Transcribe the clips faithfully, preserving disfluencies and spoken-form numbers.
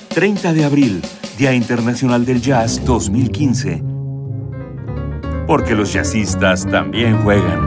treinta de abril, Día Internacional del Jazz dos mil quince. Porque los jazzistas también juegan.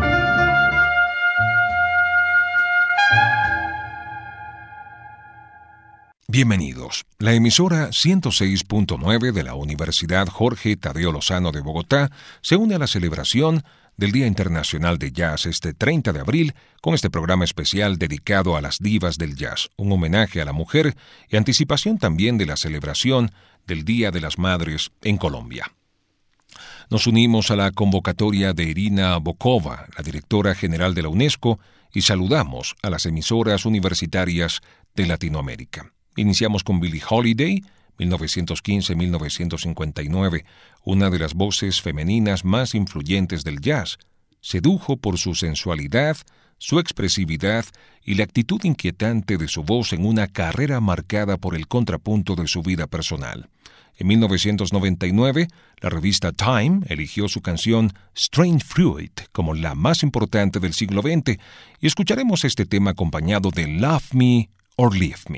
Bienvenidos. La emisora ciento seis punto nueve de la Universidad Jorge Tadeo Lozano de Bogotá se une a la celebración del Día Internacional de Jazz este treinta de abril con este programa especial dedicado a las divas del jazz, un homenaje a la mujer y anticipación también de la celebración del Día de las Madres en Colombia. Nos unimos a la convocatoria de Irina Bokova, la directora general de la UNESCO, y saludamos a las emisoras universitarias de Latinoamérica. Iniciamos con Billie Holiday, mil novecientos quince a mil novecientos cincuenta y nueve, una de las voces femeninas más influyentes del jazz. Sedujo por su sensualidad, su expresividad y la actitud inquietante de su voz en una carrera marcada por el contrapunto de su vida personal. En mil novecientos noventa y nueve, la revista Time eligió su canción Strange Fruit como la más importante del siglo veinte y escucharemos este tema acompañado de Love Me or Leave Me.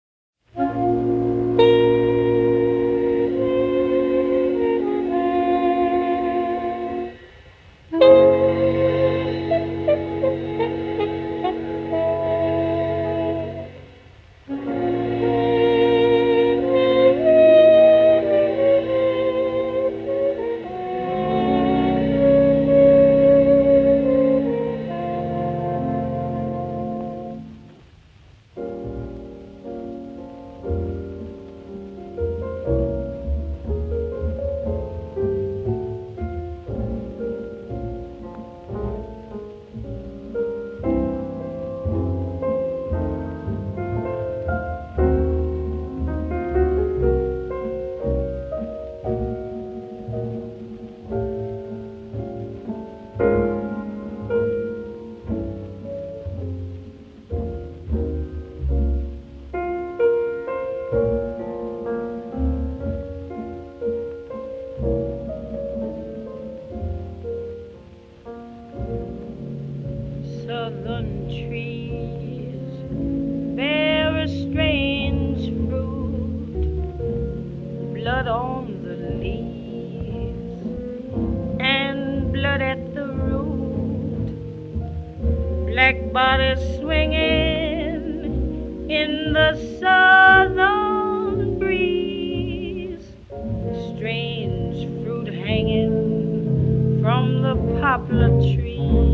Southern trees bear a strange fruit, blood on the leaves and blood at the root, black bodies swinging in the southern breeze, strange fruit hanging from the poplar trees.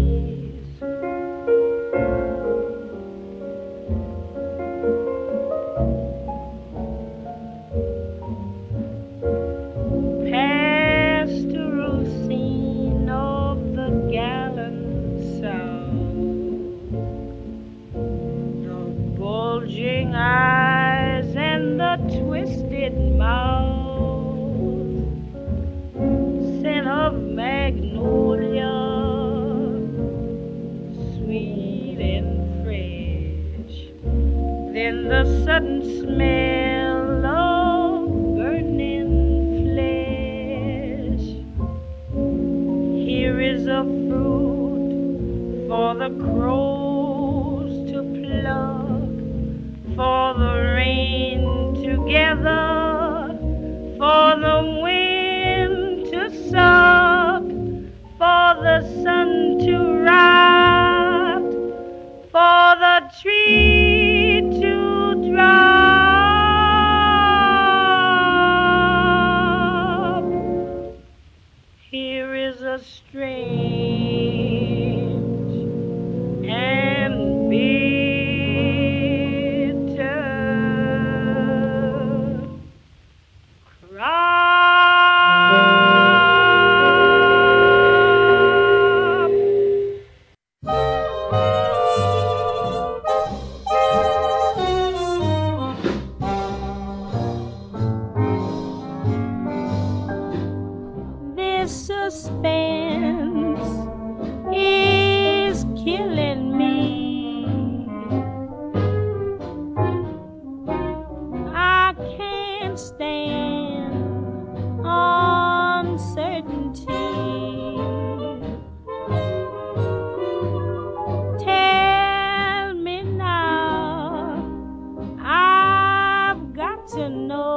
Eyes and the twisted mouth, scent of magnolia, sweet and fresh. Then the sudden smell of burning flesh. Here is a fruit for the crows to pluck, for the rain to gather, for the wind to suck, for the sun to rot, for the tree to drop. Here is a strange and big suspense is killing me. I can't stand uncertainty. Tell me now, I've got to know.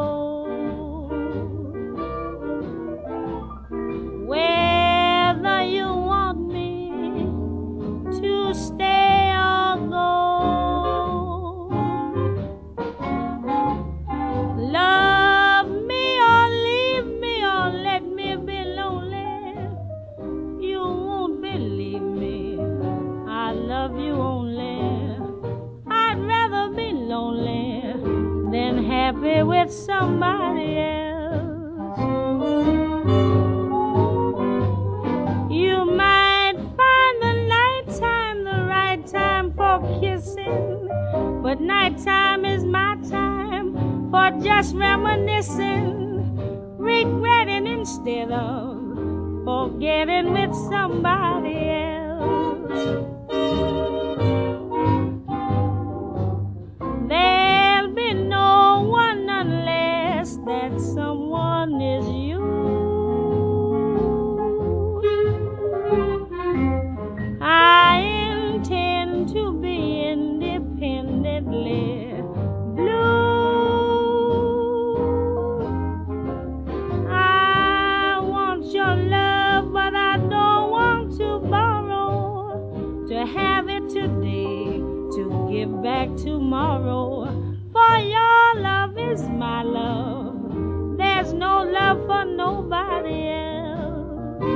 happy with somebody else. You might find the nighttime the right time for kissing, but nighttime is my time for just reminiscing, regretting instead of forgetting with somebody else. There'll be no one unless that someone is you. I intend to be independently blue. I want your love, but I don't want to borrow, to have it today, to give back tomorrow. For your love is my love. There's no love for nobody else.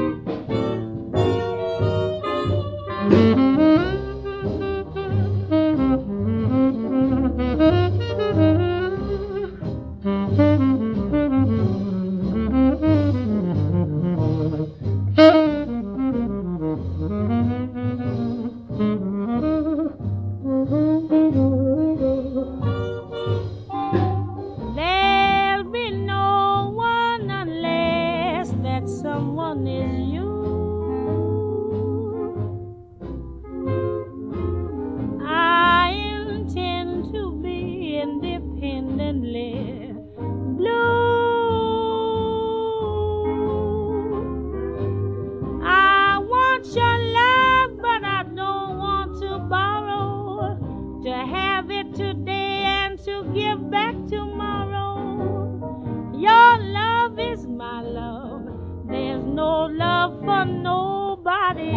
There'll be no one unless that someone is you. I intend to be independently blue. I want your love, but I don't want to borrow, to have it today and to give back tomorrow. Your love is my love. There's no love for nobody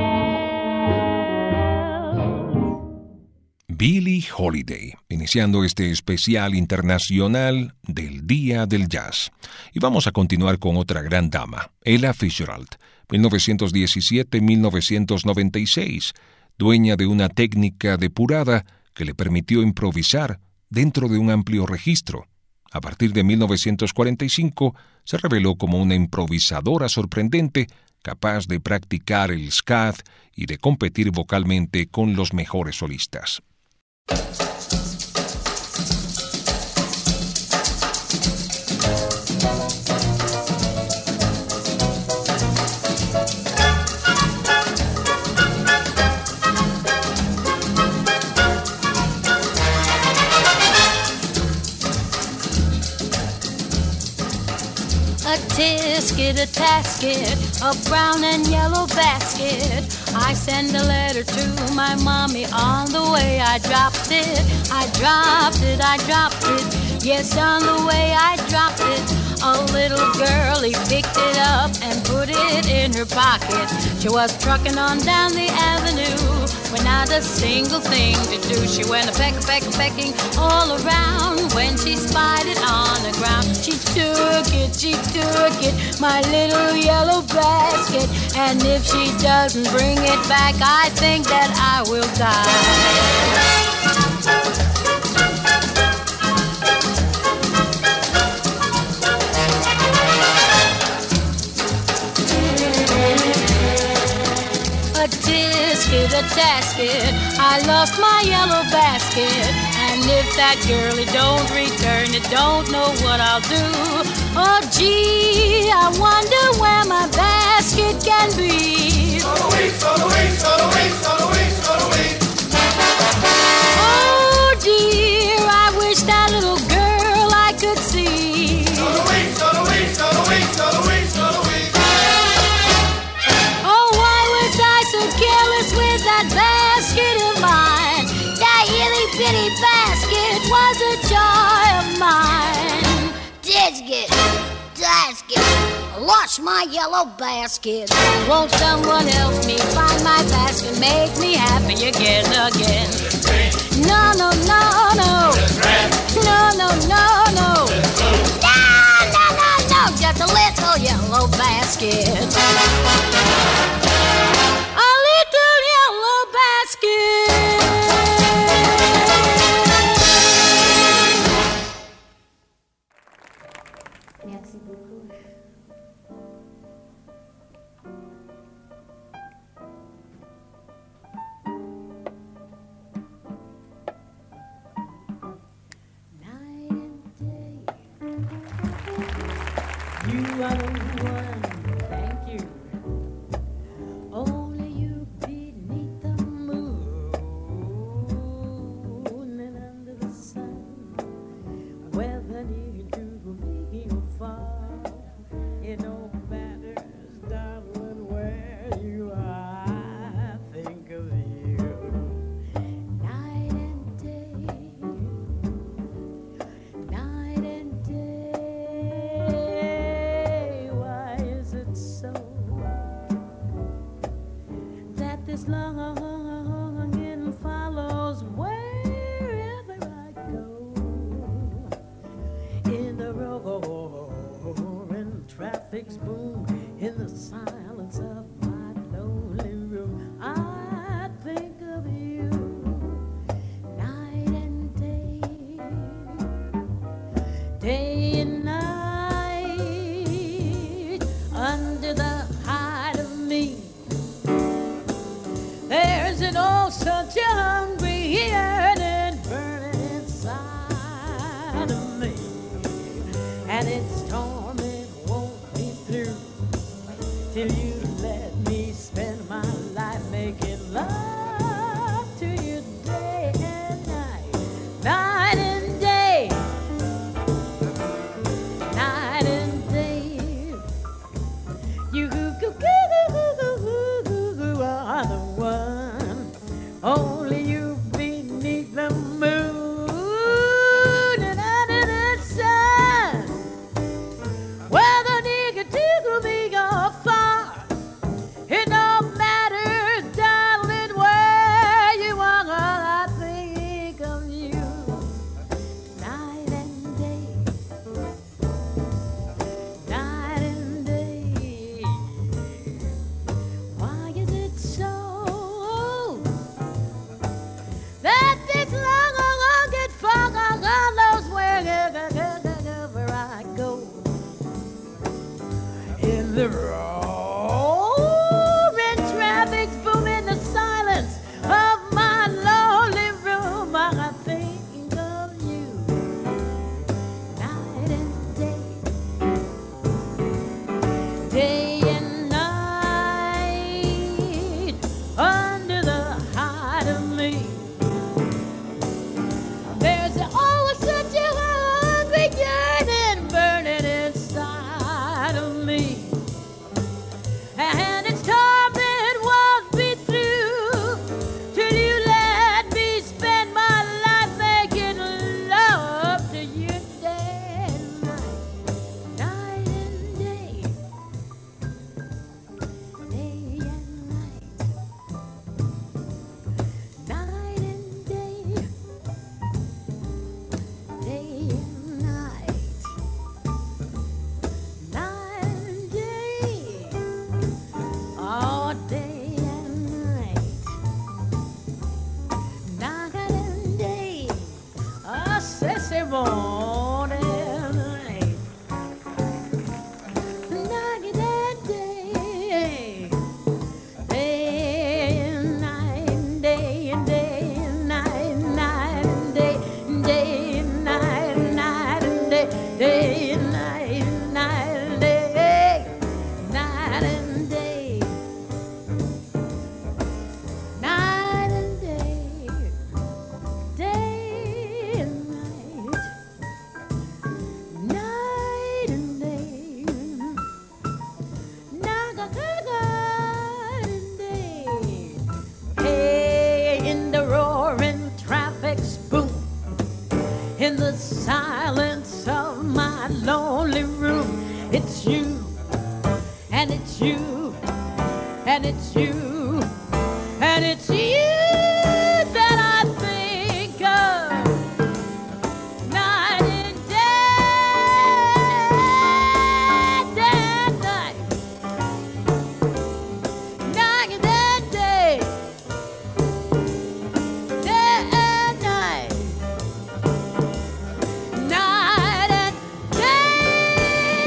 else. Billie Holiday, iniciando este especial internacional del Día del Jazz. Y vamos a continuar con otra gran dama, Ella Fitzgerald, mil novecientos diecisiete a mil novecientos noventa y seis, dueña de una técnica depurada que le permitió improvisar dentro de un amplio registro. A partir de mil novecientos cuarenta y cinco, se reveló como una improvisadora sorprendente, capaz de practicar el scat y de competir vocalmente con los mejores solistas. A tisket, a tasket, a brown and yellow basket. I send a letter to my mommy. On the way I dropped it, I dropped it, I dropped it. Yes, on the way I dropped it. A little girlie picked it up and put it in her pocket. She was trucking on down the avenue when not a single thing to do. She went a peck, a peck, a pecking all around. When she spied it on the ground, she took it, she took it, my little yellow basket. And if she doesn't bring it back, I think that I will die. A tisket, a tasket, I lost my yellow basket. And if that girlie don't return it, don't know what I'll do. Oh gee, I wonder where my basket can be. Stole away, stole away, stole away, stole away, stole away. Oh dear, I wish that little girl I could see. Stole away, stole away, stole away, stole away, stole away. Oh, why was I so careless with that basket of mine? That itty bitty basket was a joy of mine. Tisket, tasket, lost my yellow basket. Won't someone help me find my basket? Make me happy again, again. No, no, no, no. No, no, no, no. No, no, no, no. Just a little yellow basket. A little yellow basket. Merci beaucoup. Night and day, you are the one. Thank you. Only you beneath the moon and under the sun. Whether near to me or far, it don't matter, darling, where you are. I think of you night and day, night and day. Why is it so that this longing follows wherever I go? In the roaring traffic's boom, in the silence of my lonely room, I think of you night and day, day and night, under the hide of me. There's an old such a hungry yearning burning inside of me, and its torment won't be through till you let me spend my life making love to you day and night, night and day, night and day. You goo goo goo goo goo goo goo goo are the one. Only you beneath the moon and under the sun. Whether near to me or far, it don't matter, darling, where you are. I think of you night and day, night and day. Why is it so that this long rugged fog knows wherever I go? In the roaring traffic's boom, in the silence of my lonely room, I think of you night and day, day and night, under the hide of me. There's always such a hungry yearning burning inside of me, and its torment won't be through till you let me spend my life making love to you day and night, night and day, day and night, night and day, day and night, night and day, all day and night, night and day, oh, sissy morning and night, night and day, day and night, day and day and night, night and day, day and night, night and day, day and night, night and day, night and day, night and day, day and night, night and day, night and day. Hey, in the roaring traffic's boom, in the silence of my lonely room, it's you, and it's you, and it's you, and it's you that I think of night and day, day and night, night and day, day and night, night and day.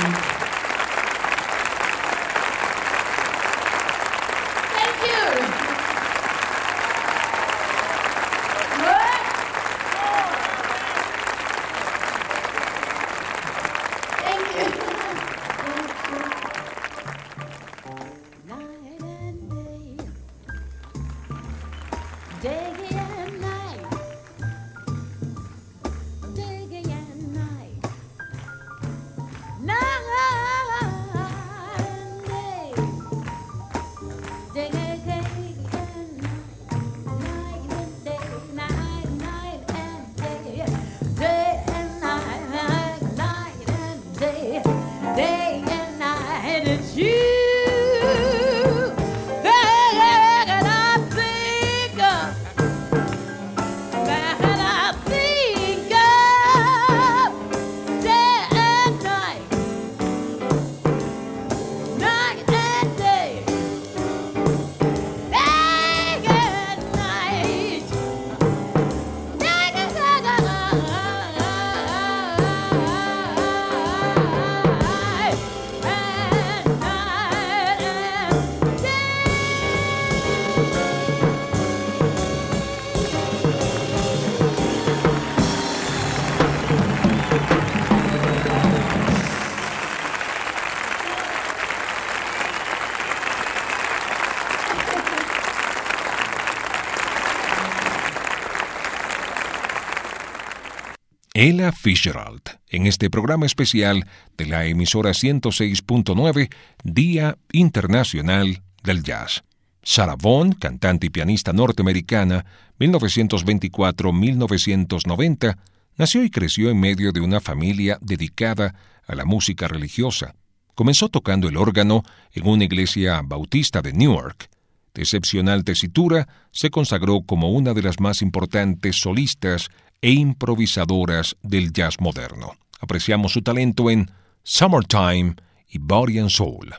Ella Fitzgerald, en este programa especial de la emisora ciento seis punto nueve, Día Internacional del Jazz. Sarah Vaughan, cantante y pianista norteamericana, mil novecientos veinticuatro a mil novecientos noventa, nació y creció en medio de una familia dedicada a la música religiosa. Comenzó tocando el órgano en una iglesia bautista de Newark. De excepcional tesitura, se consagró como una de las más importantes solistas e improvisadoras del jazz moderno. Apreciamos su talento en Summertime y Body and Soul.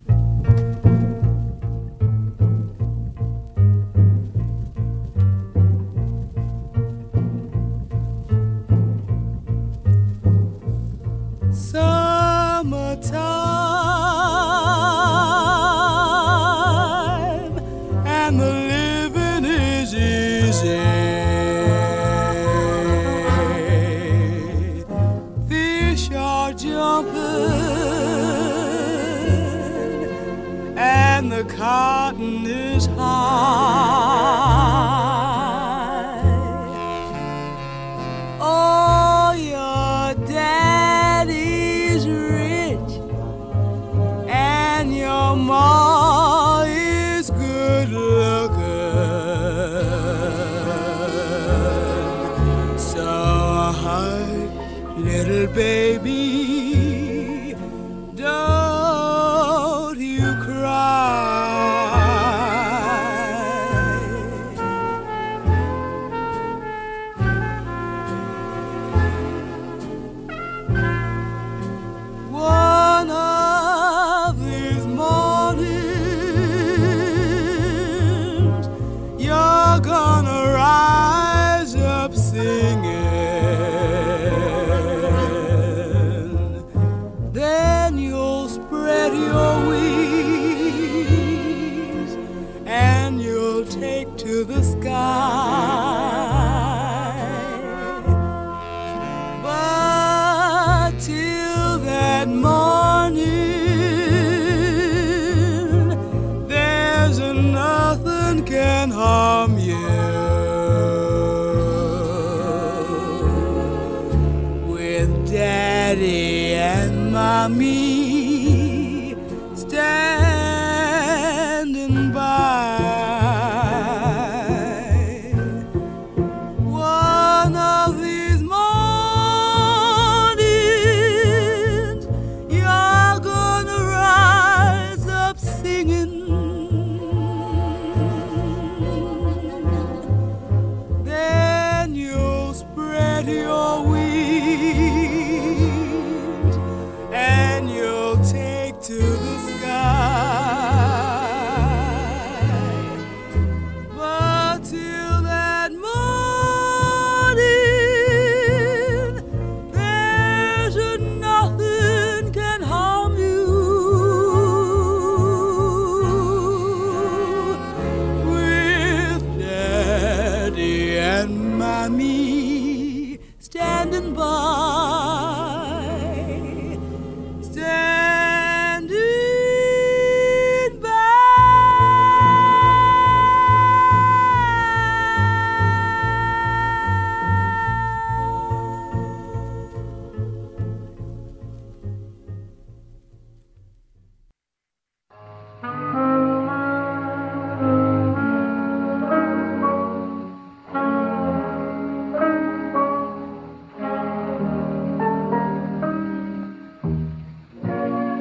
Summertime and the living is easy. Fish are jumping and the cotton is high. Oh, your daddy's rich and your ma is good looking. So, hi, little baby, don't you cry. One of these mornings, you're gonna rise up singing. Then you'll spread your wings and you'll take to the sky. But till that morning, there's nothing can harm you. With Daddy and Mommy standing by. One of these mornings, you're gonna rise up singing. Then you'll spread your wings and you'll take to the sky.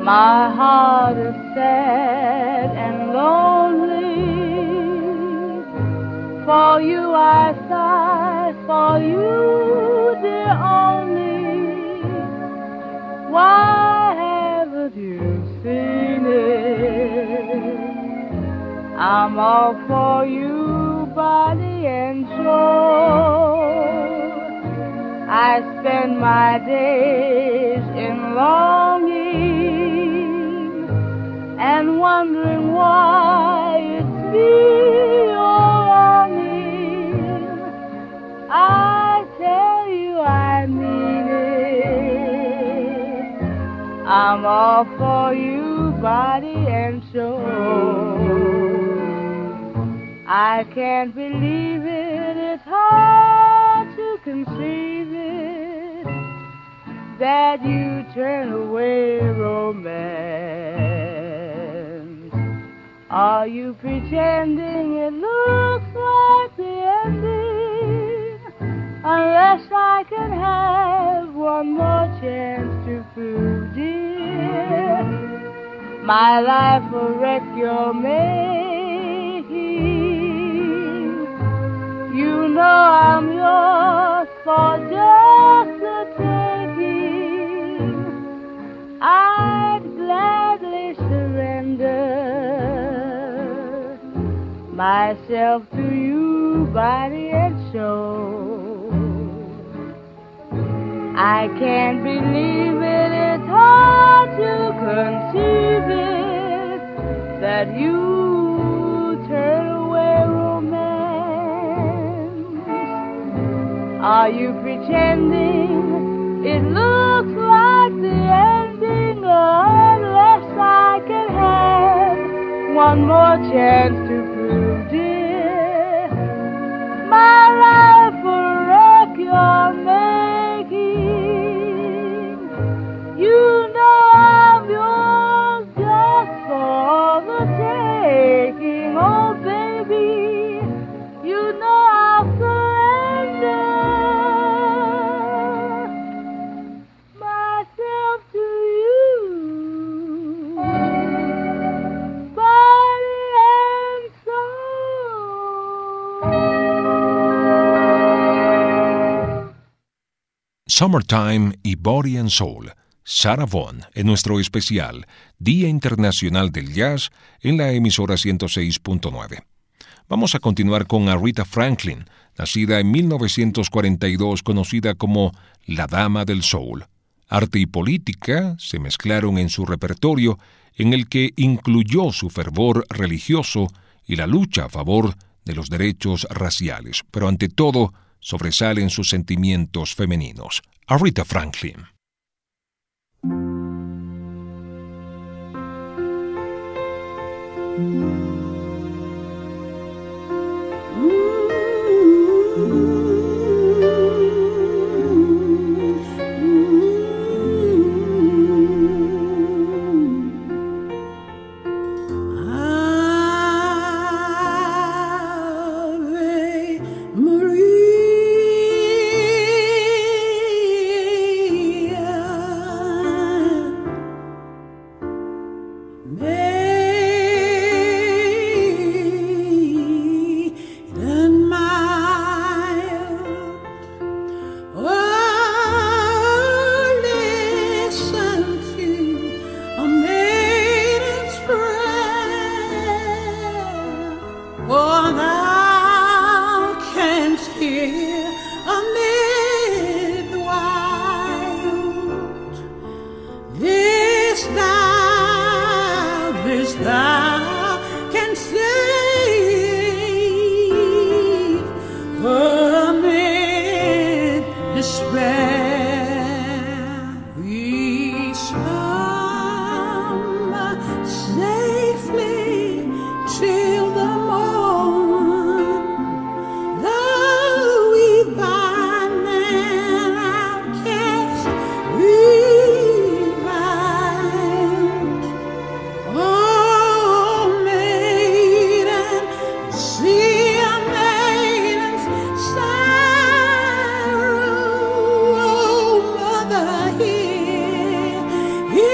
My heart is sad and lonely. For you I sigh, for you, dear, only. Why haven't you seen it? I'm all for you, body and soul. I spend my days in longing and wondering why it's me you're longing. I tell you I mean it. I'm all for you, body and soul. I can't believe it, it's hard to conceive it, that you turn away romance. Are you pretending it looks like the ending? Unless I can have one more chance to prove, dear, my life will wreck your making. You know I'm yours for just the taking. I'd gladly surrender myself to you, body and soul. I can't believe it, it's hard to conceive it, that you turn away romance. Are you pretending it looks like the ending? Unless I can have one more chance to prove, dear, my life will wreck your making. You know I'm yours just for the taking. Oh, baby, you know I'll surrender myself to you, body and soul. Summertime y Body and Soul, Sarah Vaughan, en nuestro especial Día Internacional del Jazz en la emisora ciento seis punto nueve. Vamos a continuar con Aretha Franklin, nacida en mil novecientos cuarenta y dos, conocida como la Dama del Soul. Arte y política se mezclaron en su repertorio, en el que incluyó su fervor religioso y la lucha a favor de los derechos raciales, pero ante todo sobresalen sus sentimientos femeninos. Aretha Franklin. Here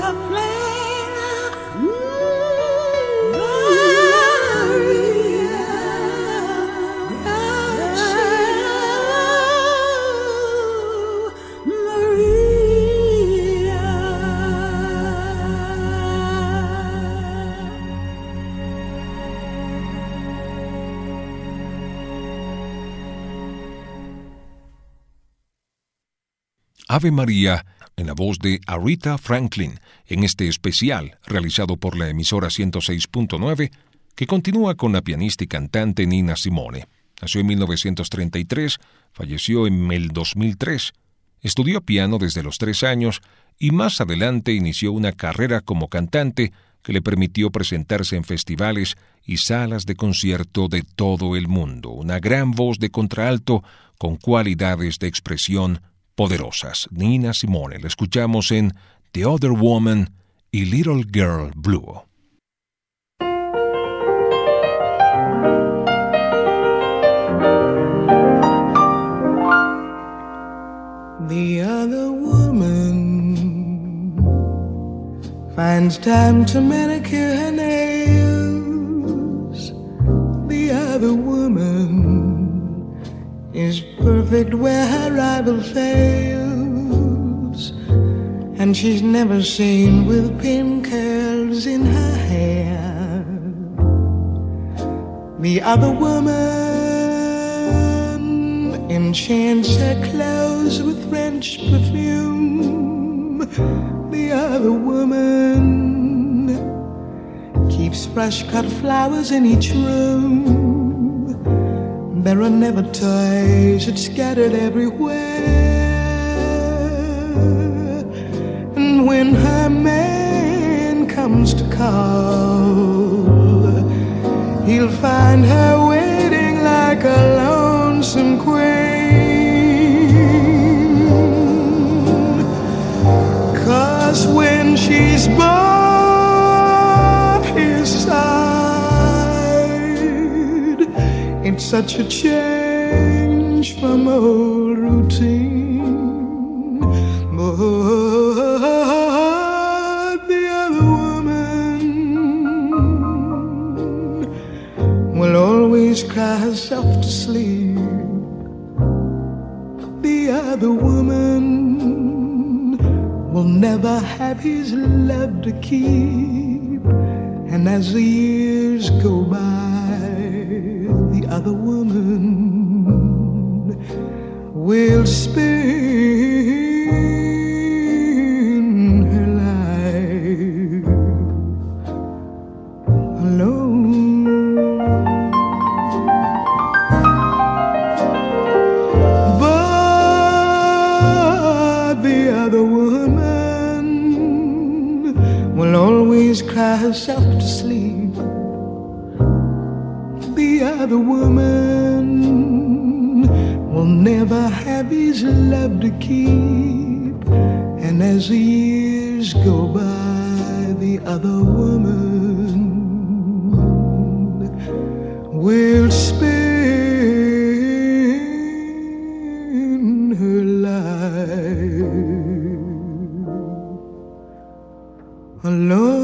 Ave María, en la voz de Aretha Franklin, en este especial realizado por la emisora ciento seis punto nueve, que continúa con la pianista y cantante Nina Simone. Nació en mil novecientos treinta y tres, falleció en el dos mil tres. Estudió piano desde los tres años y más adelante inició una carrera como cantante que le permitió presentarse en festivales y salas de concierto de todo el mundo. Una gran voz de contralto con cualidades de expresión poderosas. Nina Simone, la escuchamos en The Other Woman y Little Girl Blue. The other woman finds time to manicure her nails. The other woman is perfect where her rival fails, and she's never seen with pin curls in her hair. The other woman enchants her clothes with French perfume. The other woman keeps fresh cut flowers in each room. There are never toys, it's scattered everywhere. And when her man comes to call, he'll find her waiting like a lonesome queen. 'Cause when she's by his side, it's such a change from old routine. But the other woman will always cry herself to sleep. The other woman will never have his love to keep. And as the years go by, the other woman will spend her life alone. But the other woman will always cry herself to sleep. The other woman will never have his love to keep. And as the years go by, the other woman will spend her life alone.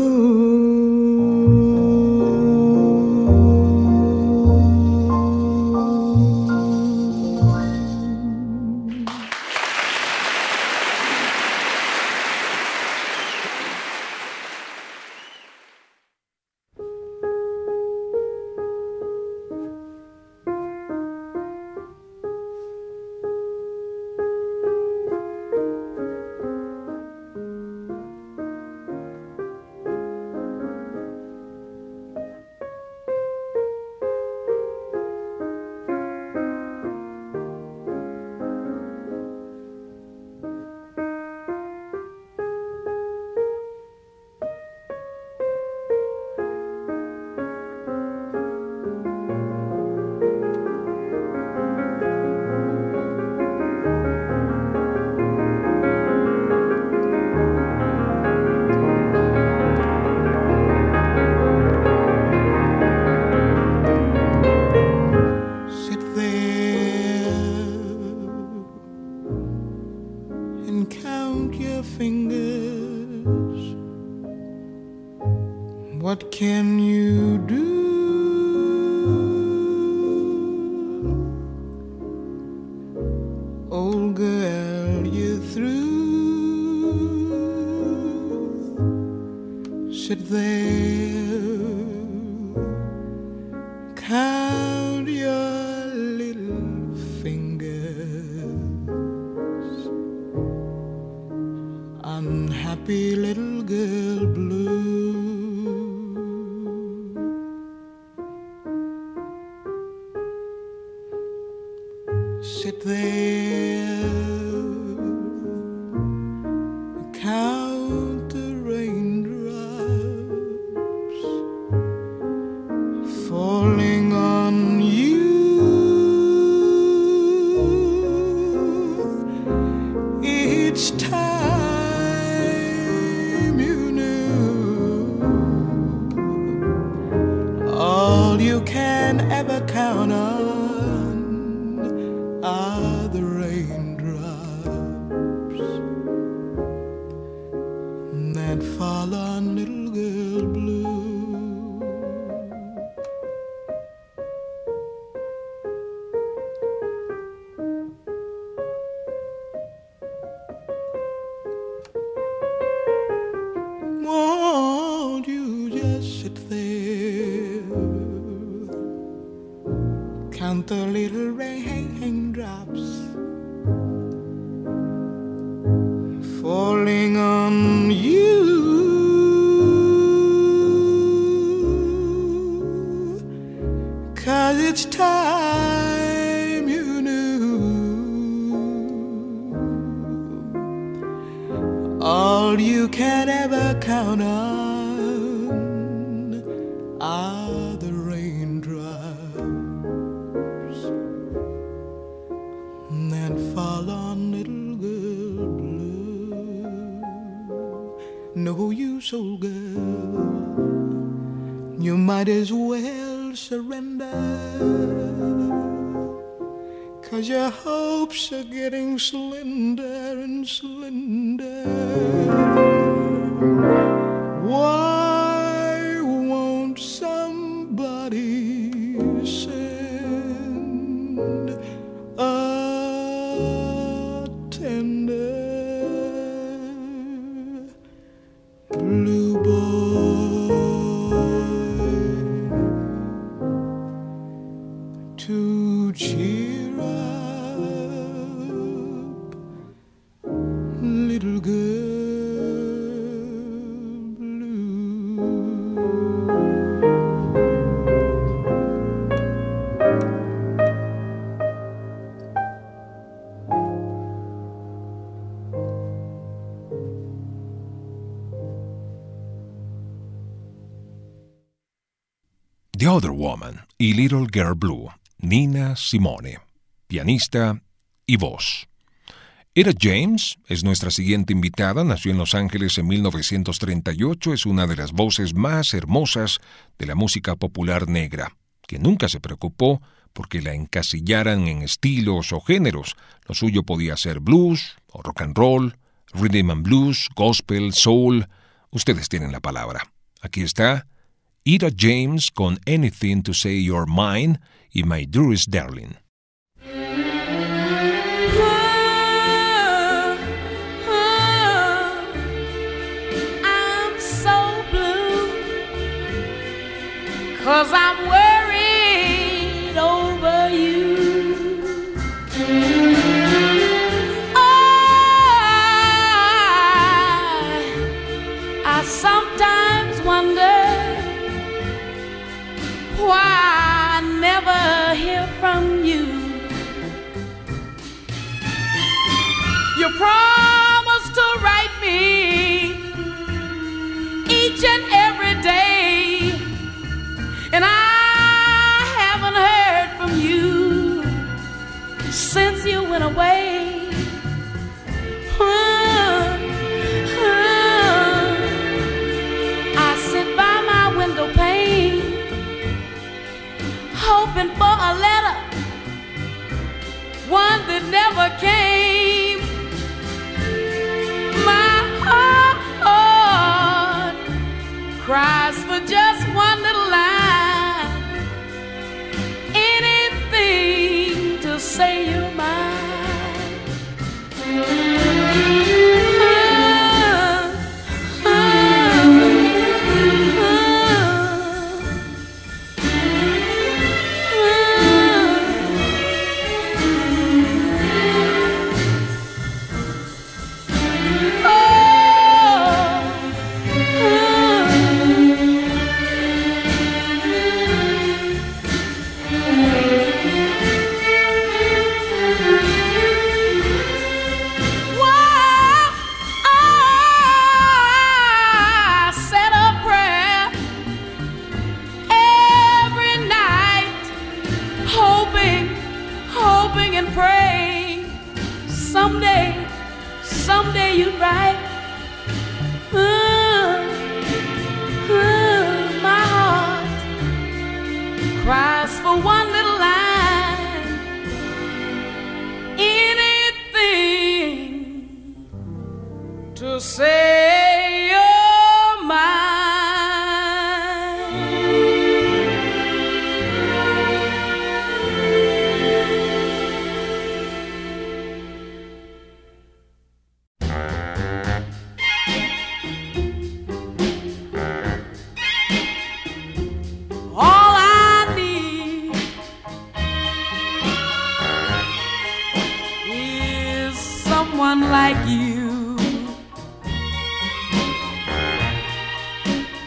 What can you do? Old girl, you're through. Sit there, count your little fingers. Unhappy little girl blue. Sit there, count the raindrops falling on you. Each time you knew all you can ever count on are the raindrops that fall on little girl blue. Won't you just sit there, count the little raindrops falling on you. 'Cause it's time you knew all you can ever count on are the raindrops that fall on little girl blue. No use, old girl, you might as well surrender, 'cause your hopes are getting slender and slender. Why won't somebody send a tender blue boy to cheer up little girl blue? The Other Woman y Little Girl Blue, Nina Simone, pianista y voz. Etta James es nuestra siguiente invitada. Nació en Los Ángeles en mil novecientos treinta y ocho. Es una de las voces más hermosas de la música popular negra, que nunca se preocupó porque la encasillaran en estilos o géneros. Lo suyo podía ser blues o rock and roll, rhythm and blues, gospel, soul. Ustedes tienen la palabra. Aquí está Etta James con Anything to Say You're Mine y My Dearest Darling. I'm so blue 'cause I'm worried over you. I, I sometimes wonder why I never hear from you. You promised to write me each and every day, and I haven't heard from you since you went away. Uh, uh, I sit by my window pane, hoping for a letter, one that never came. My heart cries for just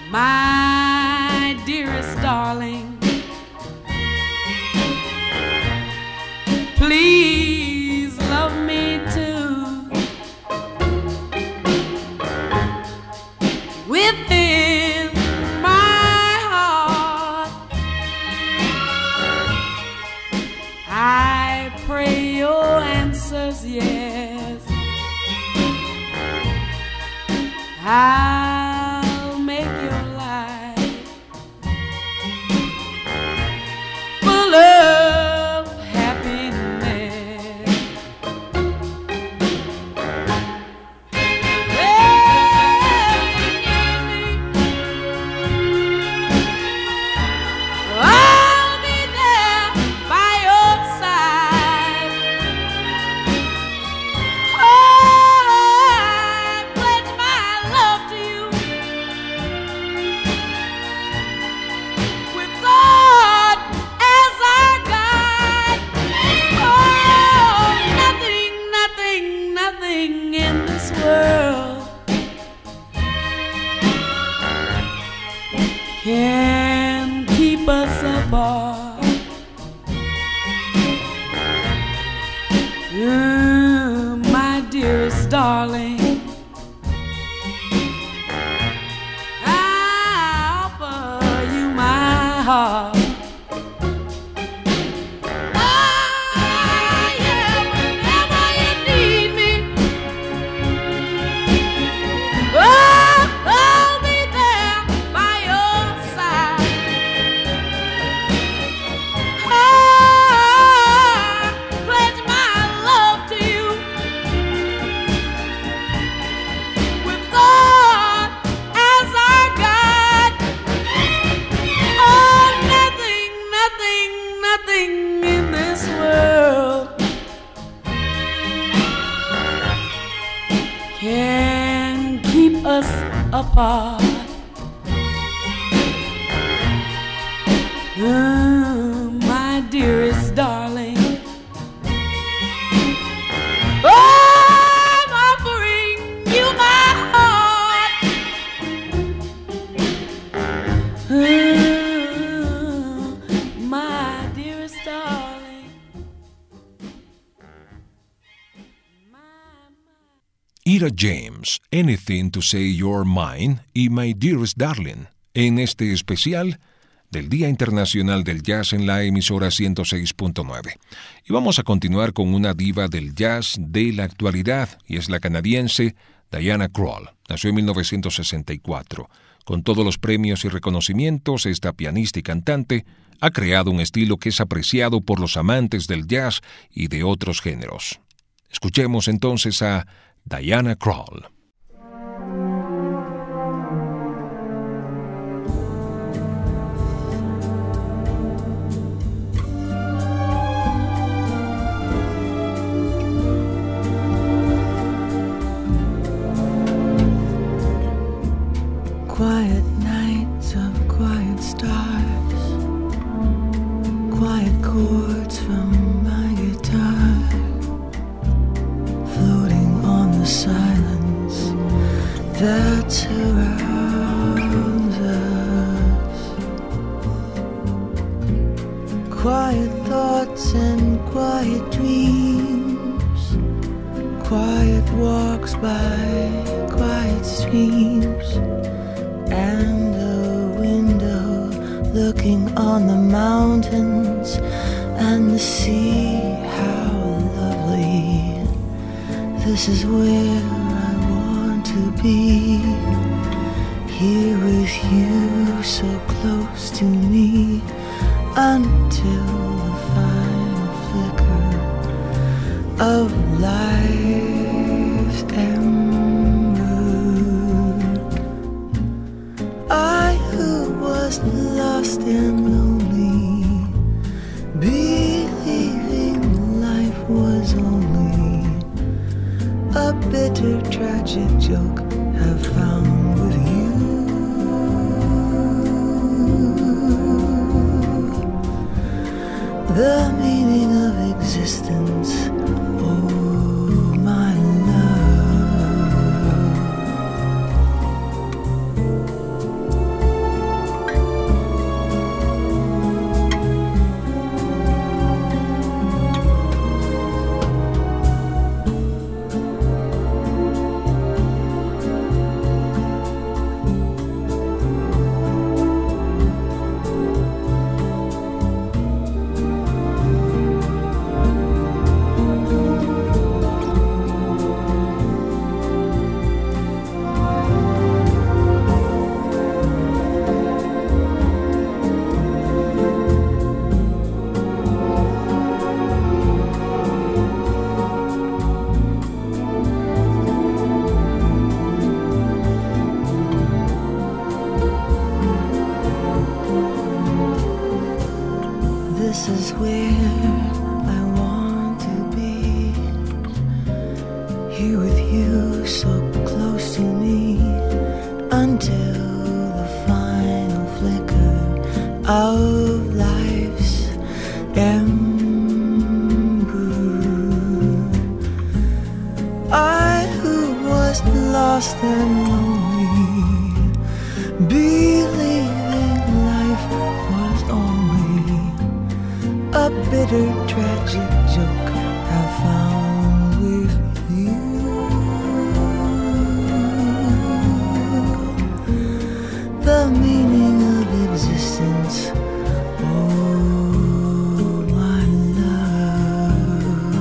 my dearest darling, please love me too. Within my heart, I pray your answer's yes. I'll make your life full of happiness. I'll be there by your side. Oh, I pledge my love to you. With God as our guide. Oh, nothing, nothing, nothing in this world can keep us apart. Mm, my dearest darling, I offer you my heart. Ah, yeah, whenever you need me, oh, I'll be there by your side. Ah, pledge my love to you. With God as our guide. Oh, nothing, nothing, nothing in this world can keep us apart. Mm, my dearest darling, oh, I'm offering you my heart. Mm, my dearest darling, my, my. Ira James, Anything to Say You're Mine y My Dearest Darling, en este especial del Día Internacional del Jazz en la emisora ciento seis punto nueve. Y vamos a continuar con una diva del jazz de la actualidad, y es la canadiense Diana Krall. Nació en mil novecientos sesenta y cuatro. Con todos los premios y reconocimientos, esta pianista y cantante ha creado un estilo que es apreciado por los amantes del jazz y de otros géneros. Escuchemos entonces a Diana Krall. Quiet nights of quiet stars, quiet chords from my guitar, floating on the silence that surrounds us. Quiet thoughts and quiet dreams, quiet walks by quiet streams, and a window looking on the mountains and the sea. How lovely. This is where I want to be, here with you so close to me, until the final flicker of life's ember. I who was lost and lonely, believing life was only a bitter tragic joke, have found with you the meaning of existence. Oh, my love. this is where I want to be. Here with you, so close to me, until the final flicker of life's ember. I who was lost and lonely, believing life was only a bitter, tragic joke I found with you. The meaning of existence, oh my love.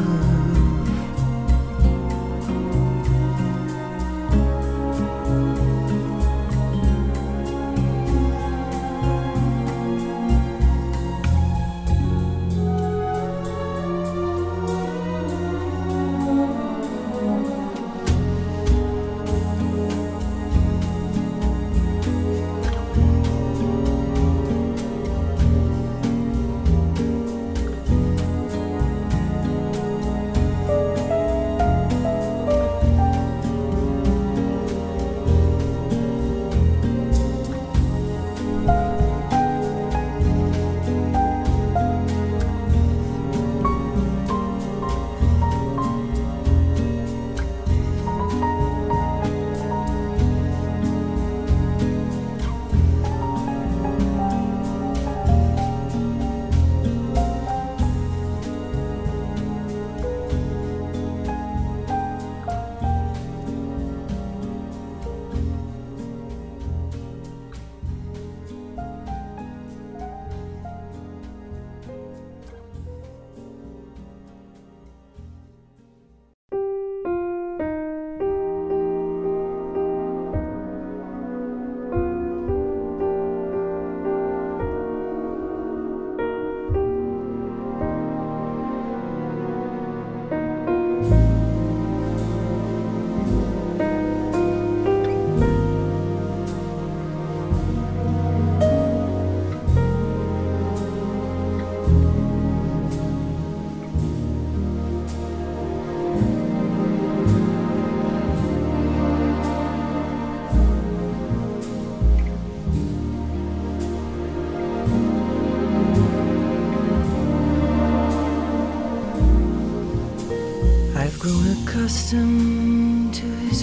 I've grown accustomed to his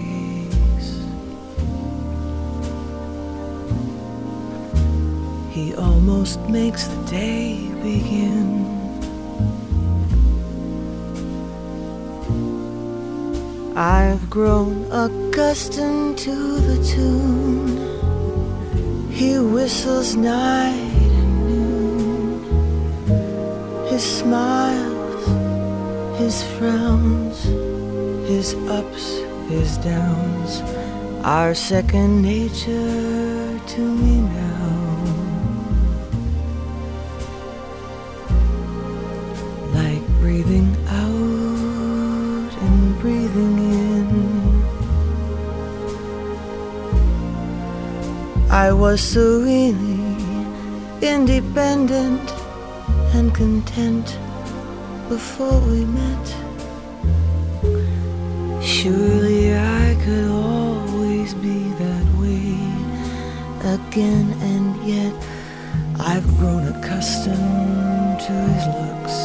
face. He almost makes the day begin. I've grown accustomed to the tune he whistles night and noon. His smiles, his frowns, his ups, his downs are second nature to me now. Like breathing out and breathing in. I was serenely independent and content before we met. Surely I could always be that way again, and yet I've grown accustomed to his looks,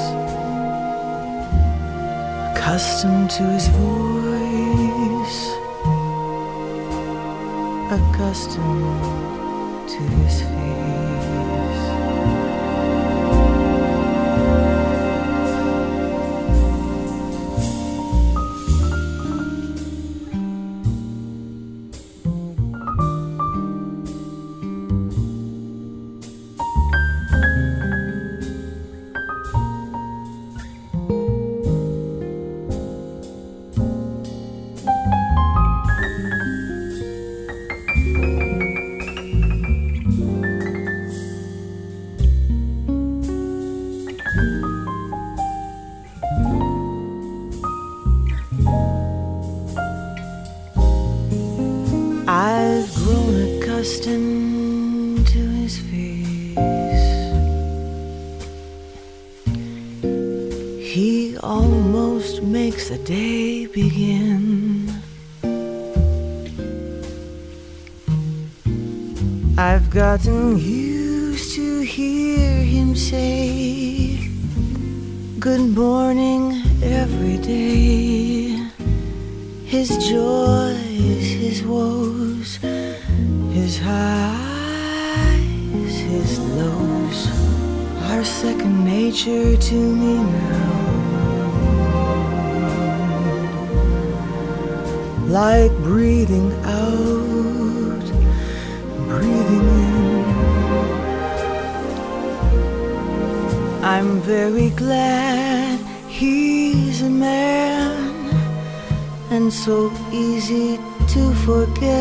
accustomed to his voice, accustomed to his face. makes the day begin. I've gotten used to hear him say good morning every day. His joys, his woes, his highs, his lows are second nature to me now. Like breathing out, breathing in. I'm very glad he's a man, and so easy to forget.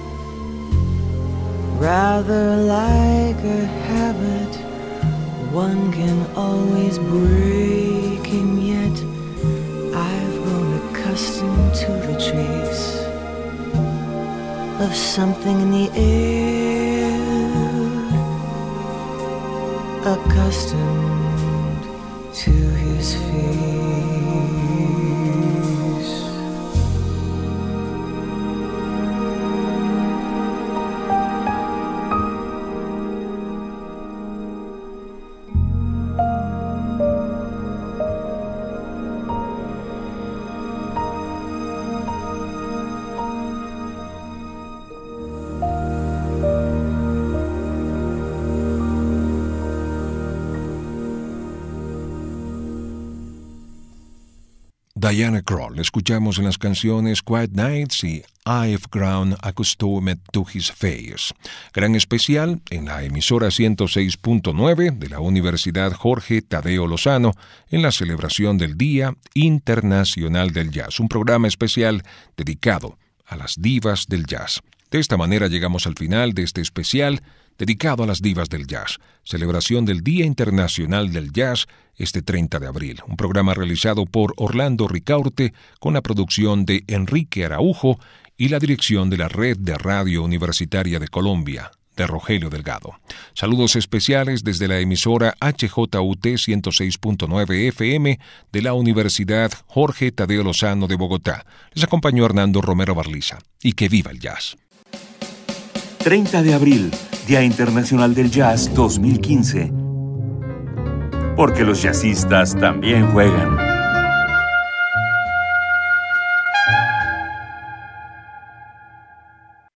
Rather like a habit, one can always break, and yet I've grown accustomed to the trace of something in the air, accustomed to his face. Diana Krall, escuchamos en las canciones Quiet Nights y I've Grown Accustomed to His Face. Gran especial en la emisora ciento seis punto nueve de la Universidad Jorge Tadeo Lozano en la celebración del Día Internacional del Jazz, un programa especial dedicado a las divas del jazz. De esta manera llegamos al final de este especial dedicado a las divas del jazz, celebración del Día Internacional del Jazz este treinta de abril, un programa realizado por Orlando Ricaurte con la producción de Enrique Araujo y la dirección de la Red de Radio Universitaria de Colombia, de Rogelio Delgado. Saludos especiales desde la emisora H J U T ciento seis punto nueve F M de la Universidad Jorge Tadeo Lozano de Bogotá. Les acompañó Hernando Romero Barliza. Y que viva el jazz. treinta de abril, Día Internacional del Jazz dos mil quince. Porque los jazzistas también juegan.